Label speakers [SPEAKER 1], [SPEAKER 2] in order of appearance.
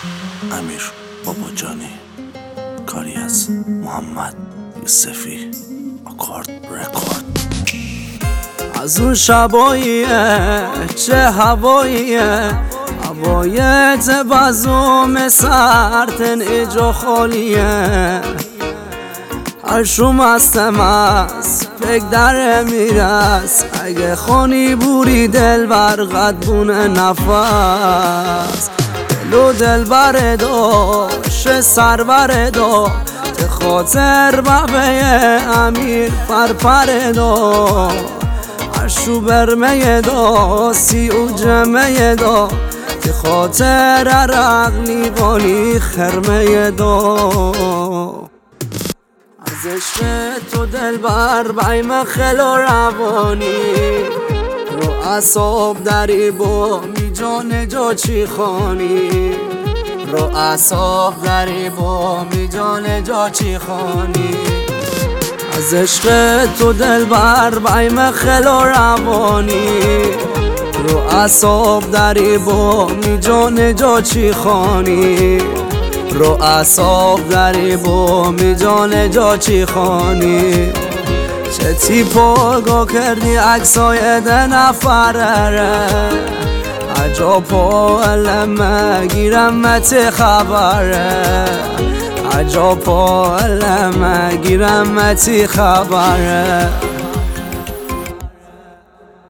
[SPEAKER 1] امیر باباجانی، کاری از محمد یوسفی، آکارد رکورد.
[SPEAKER 2] از اون شباییه چه هواییه، هوای تبزم سرتن ایجا خالیه، هرشو مستم از فکر در میرس، اگه خانی بوری دل برقد بونه نفس، دلو دل برداشت سر بردا، ته خاطر بابه امیر پرپر دا، هرشو برمه دا سی او جمعه دا، ته خاطر عرق لیوانی خرمه دا. از عشق تو دل بر بیم خلا روانی، رو اصاب دری با می جان جا چی خانی، رو اصاب دری با می جان جا چی خانی. از عشق تو دل بر بیم خلا روانی، رو اصاب دری با می جان جا چی خانی، رو اصاب دری با می جان جا چی خانی. چه تیپا گا کردی عکسای ده نفره، عجابا علمه گیرم مت خبره، عجابا علمه گیرم مت خبره.